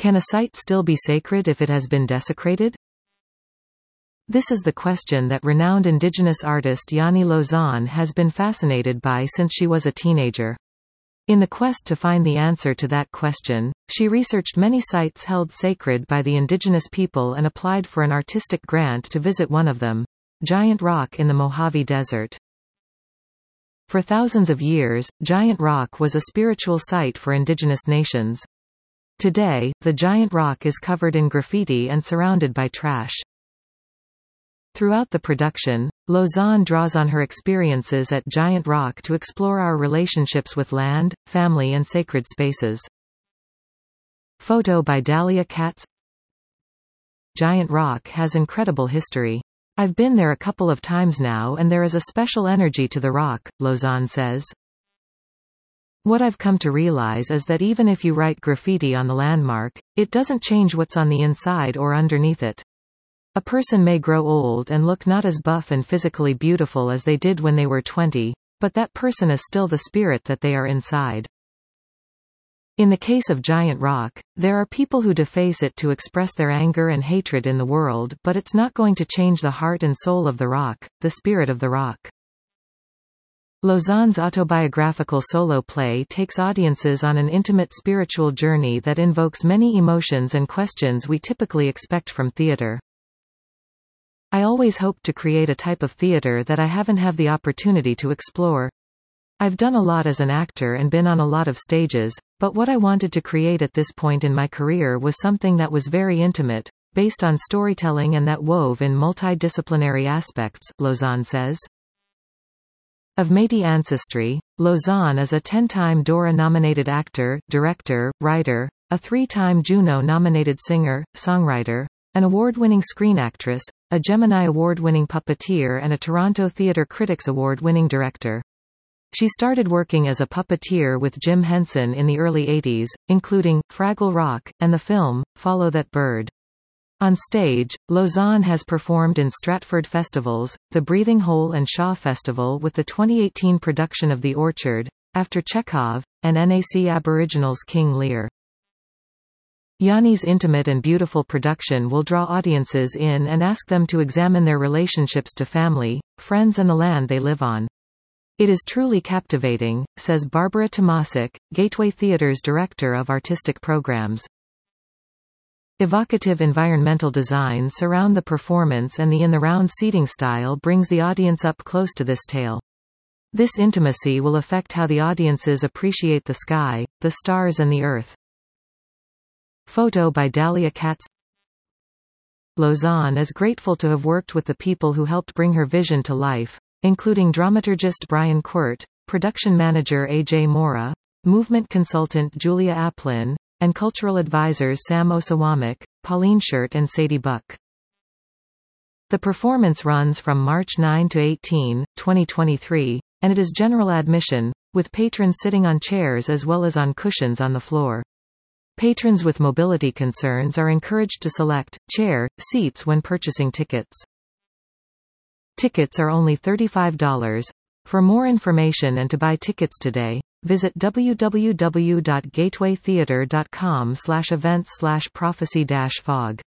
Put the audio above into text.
Can a site still be sacred if it has been desecrated? This is the question that renowned indigenous artist Yanni Lauzon has been fascinated by since she was a teenager. In the quest to find the answer to that question, she researched many sites held sacred by the indigenous people and applied for an artistic grant to visit one of them, Giant Rock in the Mojave Desert. For thousands of years, Giant Rock was a spiritual site for indigenous nations. Today, the Giant Rock is covered in graffiti and surrounded by trash. Throughout the production, Lauzon draws on her experiences at Giant Rock to explore our relationships with land, family and sacred spaces. Photo by Dahlia Katz. Giant Rock has incredible history. I've been there a couple of times now and there is a special energy to the rock, Lauzon says. What I've come to realize is that even if you write graffiti on the landmark, it doesn't change what's on the inside or underneath it. A person may grow old and look not as buff and physically beautiful as they did when they were 20, but that person is still the spirit that they are inside. In the case of Giant Rock, there are people who deface it to express their anger and hatred in the world, but it's not going to change the heart and soul of the rock, the spirit of the rock. Lauzon's autobiographical solo play takes audiences on an intimate spiritual journey that invokes many emotions and questions we typically expect from theater. I always hoped to create a type of theater that I haven't had the opportunity to explore. I've done a lot as an actor and been on a lot of stages, but what I wanted to create at this point in my career was something that was very intimate, based on storytelling and that wove in multidisciplinary aspects, Lauzon says. Of Métis ancestry, Lauzon is a 10-time Dora-nominated actor, director, writer, a 3-time Juno-nominated singer, songwriter, an award-winning screen actress, a Gemini Award-winning puppeteer and a Toronto Theatre Critics Award-winning director. She started working as a puppeteer with Jim Henson in the early 80s, including Fraggle Rock, and the film, Follow That Bird. On stage, Lauzon has performed in Stratford festivals, the Breathing Hole and Shaw Festival with the 2018 production of The Orchard, After Chekhov, and NAC Aboriginals King Lear. Yanni's intimate and beautiful production will draw audiences in and ask them to examine their relationships to family, friends and the land they live on. It is truly captivating, says Barbara Tomasic, Gateway Theatre's Director of Artistic Programs. Evocative environmental design surround the performance and the in-the-round seating style brings the audience up close to this tale. This intimacy will affect how the audiences appreciate the sky, the stars and the earth. Photo by Dahlia Katz. Lauzon is grateful to have worked with the people who helped bring her vision to life, including dramaturgist Brian Quirt, production manager A.J. Mora, movement consultant Julia Aplin, and cultural advisors Sam Osawamik, Pauline Shirt and Sadie Buck. The performance runs from March 9 to 18, 2023, and it is general admission, with patrons sitting on chairs as well as on cushions on the floor. Patrons with mobility concerns are encouraged to select chair seats when purchasing tickets. Tickets are only $35. For more information and to buy tickets today, visit www.gatewaytheatre.com/events/prophecy-fog.